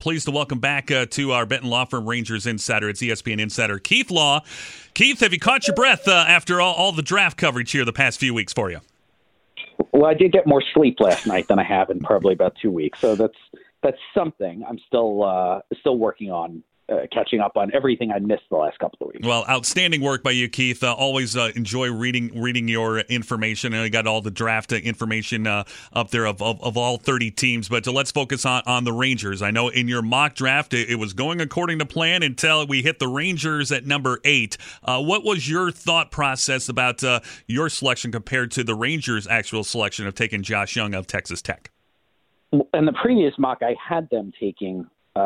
pleased to welcome back to our Benton Law Firm Rangers Insider. It's ESPN Insider Keith Law. Keith, have you caught your breath after all the draft coverage here the past few weeks for you? Well, I did get more sleep last night than I have in probably about 2 weeks, so that's something. I'm still working on catching up on everything I missed the last couple of weeks. Well, outstanding work by you, Keith. Always enjoy reading your information. You got all the draft information up there of all 30 teams. But let's focus on the Rangers. I know in your mock draft, it was going according to plan until we hit the Rangers at number 8. What was your thought process about your selection compared to the Rangers' actual selection of taking Josh Young of Texas Tech? In the previous mock, I had them taking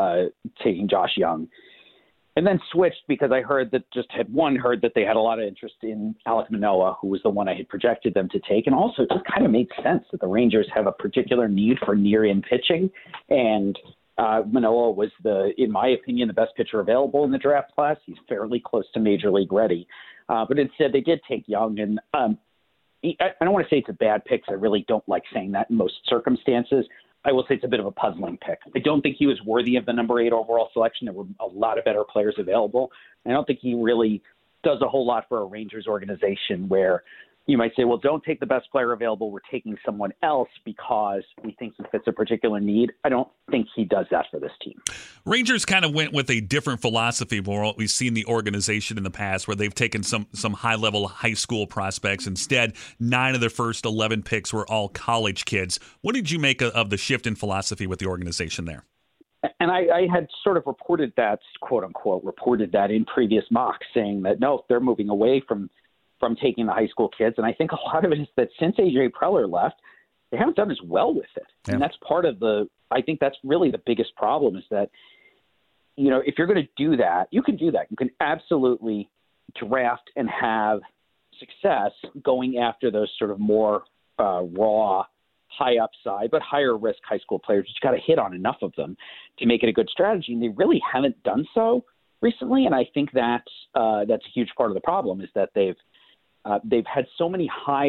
Josh Young, and then switched because I heard that they had a lot of interest in Alek Manoah, who was the one I had projected them to take, and also it just kind of made sense that the Rangers have a particular need for near-in pitching, and Manoah was in my opinion, the best pitcher available in the draft class. He's fairly close to major league ready, but instead they did take Young, and I don't want to say it's a bad pick. I really don't like saying that in most circumstances. I will say it's a bit of a puzzling pick. I don't think he was worthy of the number 8 overall selection. There were a lot of better players available. I don't think he really does a whole lot for a Rangers organization where you might say, well, don't take the best player available. We're taking someone else because we think he fits a particular need. I don't think he does that for this team. Rangers kind of went with a different philosophy for what we've seen the organization in the past, where they've taken some high-level high school prospects. Instead, 9 of their first 11 picks were all college kids. What did you make of the shift in philosophy with the organization there? And I had sort of reported that, quote-unquote, in previous mocks, saying that, no, they're moving away from taking the high school kids. And I think a lot of it is that since A.J. Preller left, they haven't done as well with it. Yeah. And that's part of I think that's really the biggest problem is that, if you're going to do that, you can do that. You can absolutely draft and have success going after those sort of more raw, high upside, but higher risk high school players. You got to hit on enough of them to make it a good strategy. And they really haven't done so recently. And I think that's a huge part of the problem is that they've had so many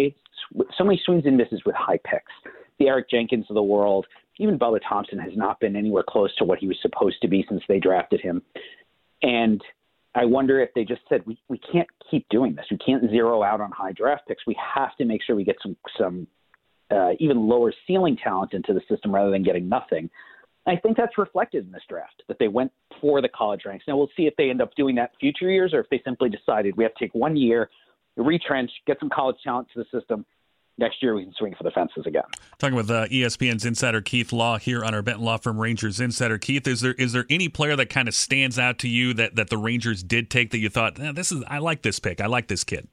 swings and misses with high picks. The Eric Jenkins of the world, even Bubba Thompson has not been anywhere close to what he was supposed to be since they drafted him. And I wonder if they just said, we can't keep doing this. We can't zero out on high draft picks. We have to make sure we get some even lower ceiling talent into the system rather than getting nothing. I think that's reflected in this draft, that they went for the college ranks. Now we'll see if they end up doing that in future years or if they simply decided we have to take 1 year, retrench, get some college talent to the system. Next year we can swing for the fences again. Talking with ESPN's insider Keith Law here on our Benton Law Firm Rangers Insider. Keith, is there any player that kind of stands out to you that the Rangers did take that you thought, I like this pick, I like this kid?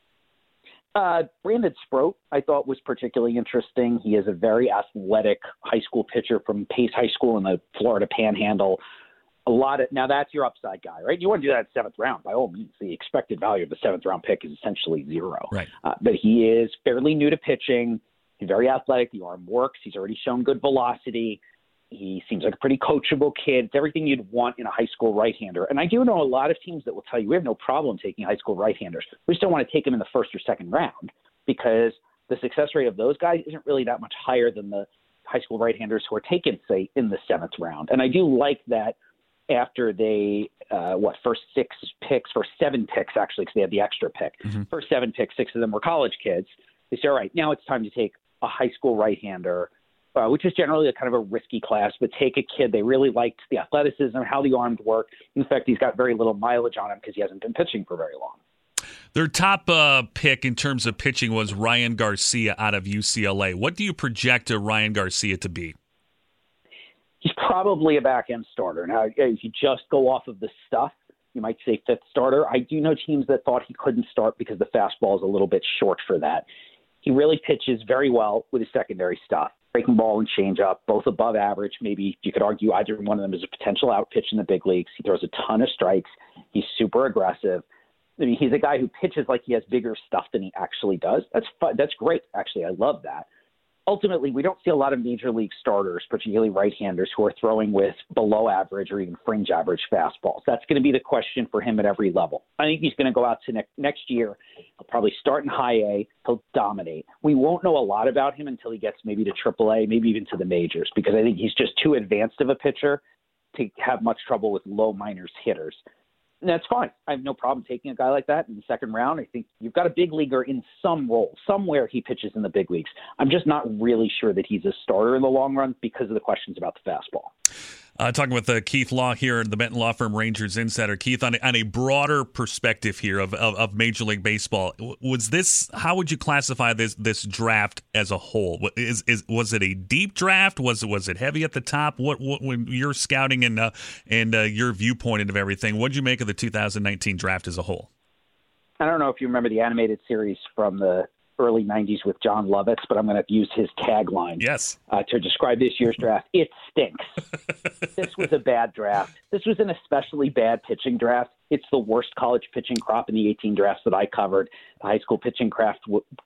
Brandon Sproat, I thought, was particularly interesting. He is a very athletic high school pitcher from Pace High School in the Florida Panhandle. Now that's your upside guy, right? You want to do that in 7th round, by all means. The expected value of the 7th round pick is essentially 0. Right. But he is fairly new to pitching. He's very athletic. The arm works. He's already shown good velocity. He seems like a pretty coachable kid. It's everything you'd want in a high school right-hander. And I do know a lot of teams that will tell you we have no problem taking high school right-handers. We just don't want to take them in the 1st or 2nd round because the success rate of those guys isn't really that much higher than the high school right-handers who are taken, say, in the 7th round. And I do like that after they, first 7 picks, actually, because they had the extra pick. Mm-hmm. First 7 picks, 6 of them were college kids. They say, all right, now it's time to take a high school right-hander, which is generally a kind of a risky class, but take a kid. They really liked the athleticism, how the arms work. In fact, he's got very little mileage on him because he hasn't been pitching for very long. Their top pick in terms of pitching was Ryan Garcia out of UCLA. What do you project Ryan Garcia to be? He's probably a back-end starter. Now, if you just go off of the stuff, you might say 5th starter. I do know teams that thought he couldn't start because the fastball is a little bit short for that. He really pitches very well with his secondary stuff. Breaking ball and changeup, both above average. Maybe you could argue either one of them is a potential out pitch in the big leagues. He throws a ton of strikes. He's super aggressive. I mean, he's a guy who pitches like he has bigger stuff than he actually does. That's fun. That's great, actually. I love that. Ultimately, we don't see a lot of major league starters, particularly right-handers, who are throwing with below average or even fringe average fastballs. That's going to be the question for him at every level. I think he's going to go out to next year. He'll probably start in high A. He'll dominate. We won't know a lot about him until he gets maybe to Triple A, maybe even to the majors, because I think he's just too advanced of a pitcher to have much trouble with low minors hitters. And that's fine. I have no problem taking a guy like that in the second round. I think you've got a big leaguer in some role. Somewhere he pitches in the big leagues. I'm just not really sure that he's a starter in the long run because of the questions about the fastball. Talking with Keith Law here at the Benton Law Firm Rangers Insider. Keith, on a broader perspective here of Major League Baseball, how would you classify this draft as a whole? Was it a deep draft? Was it heavy at the top? What when you're scouting and your viewpoint of everything, what did you make of the 2019 draft as a whole? I don't know if you remember the animated series from the early 90s with John Lovitz, but I'm going to use his tagline to describe this year's draft. It stinks. This was a bad draft. This was an especially bad pitching draft. It's the worst college pitching crop in the 18 drafts that I covered. The high school pitching draft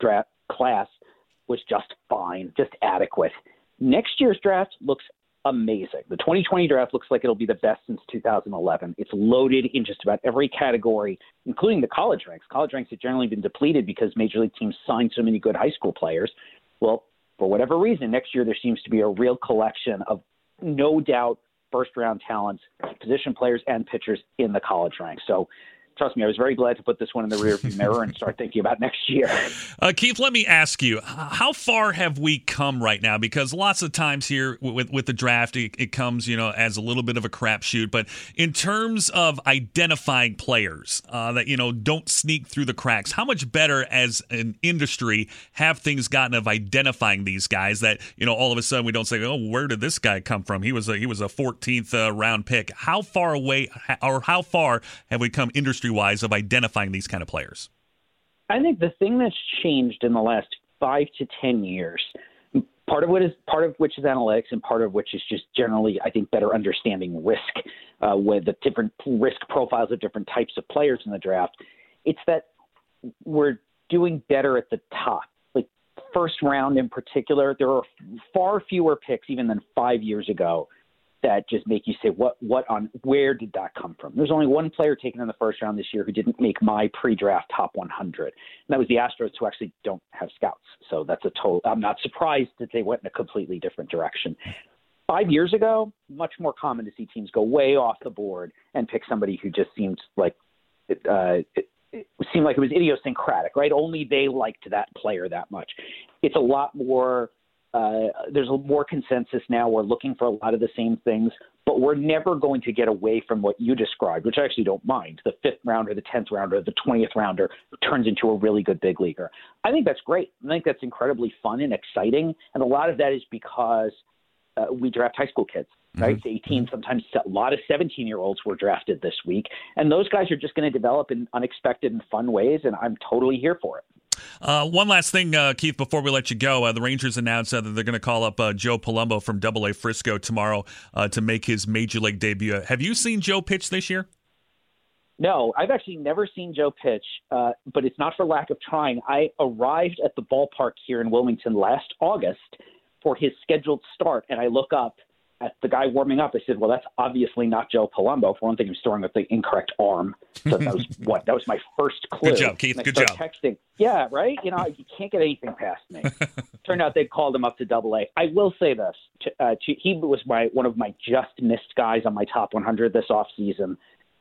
class was just fine, just adequate. Next year's draft looks amazing. The 2020 draft looks like it'll be the best since 2011. It's loaded in just about every category, including the college ranks. College ranks have generally been depleted because major league teams signed so many good high school players. Well, for whatever reason, next year there seems to be a real collection of no doubt first-round talents, position players, and pitchers in the college ranks. So trust me, I was very glad to put this one in the rearview mirror and start thinking about next year. Keith, let me ask you, how far have we come right now? Because lots of times here with the draft, it comes, as a little bit of a crapshoot. But in terms of identifying players that, don't sneak through the cracks, how much better as an industry have things gotten of identifying these guys that, all of a sudden we don't say, oh, where did this guy come from? He was a 14th round pick. How far away or how far have we come industry-wise of identifying these kind of players? I think the thing that's changed in the last 5 to 10 years, part of which is analytics, and part of which is just generally, I think, better understanding risk with the different risk profiles of different types of players in the draft. It's that we're doing better at the top. Like first round in particular, there are far fewer picks even than 5 years ago that just make you say, where did that come from? There's only one player taken in the first round this year who didn't make my pre-draft top 100. And that was the Astros, who actually don't have scouts. So I'm not surprised that they went in a completely different direction. 5 years ago, much more common to see teams go way off the board and pick somebody who just seemed like it seemed like it was idiosyncratic, right? Only they liked that player that much. It's a lot more. There's more consensus now. We're looking for a lot of the same things, but we're never going to get away from what you described, which I actually don't mind. The 5th rounder, the 10th rounder, the 20th rounder turns into a really good big leaguer. I think that's great. I think that's incredibly fun and exciting. And a lot of that is because we draft high school kids, right? Mm-hmm. 18, sometimes a lot of 17-year-olds were drafted this week. And those guys are just going to develop in unexpected and fun ways, and I'm totally here for it. One last thing, Keith, before we let you go, the Rangers announced that they're going to call up Joe Palumbo from AA Frisco tomorrow to make his Major League debut. Have you seen Joe pitch this year? No, I've actually never seen Joe pitch, but it's not for lack of trying. I arrived at the ballpark here in Wilmington last August for his scheduled start, and I look up at the guy warming up. I said, well, that's obviously not Joe Palumbo. For one thing, he was throwing with the incorrect arm. So that was that was my first clue. Good job, Keith. Good job. Texting. Yeah, right? You can't get anything past me. Turned out they called him up to AA. I will say this. He was one of my just missed guys on my top 100 this offseason.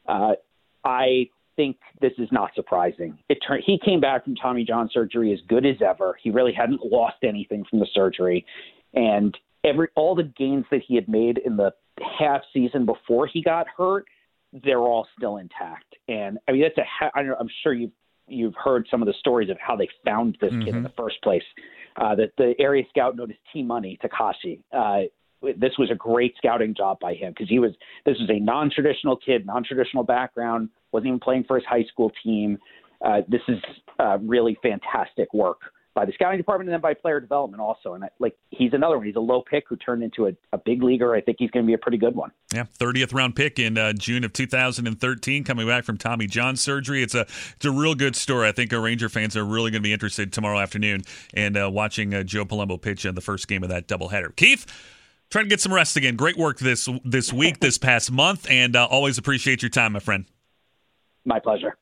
I think this is not surprising. He came back from Tommy John surgery as good as ever. He really hadn't lost anything from the surgery. And all the gains that he had made in the half season before he got hurt, they're all still intact. And I mean, I'm sure you've heard some of the stories of how they found this kid in the first place. That the area scout known as T-Money, Takashi. This was a great scouting job by him because this was a non-traditional kid, non-traditional background, wasn't even playing for his high school team. This is really fantastic work by the scouting department and then by player development also. And he's another one. He's a low pick who turned into a big leaguer. I think he's going to be a pretty good one. Yeah, 30th round pick in June of 2013, coming back from Tommy John surgery. It's a real good story. I think our Ranger fans are really going to be interested tomorrow afternoon and watching Joe Palumbo pitch in the first game of that doubleheader. Keith, trying to get some rest again. Great work this week, this past month, and always appreciate your time, my friend. My pleasure.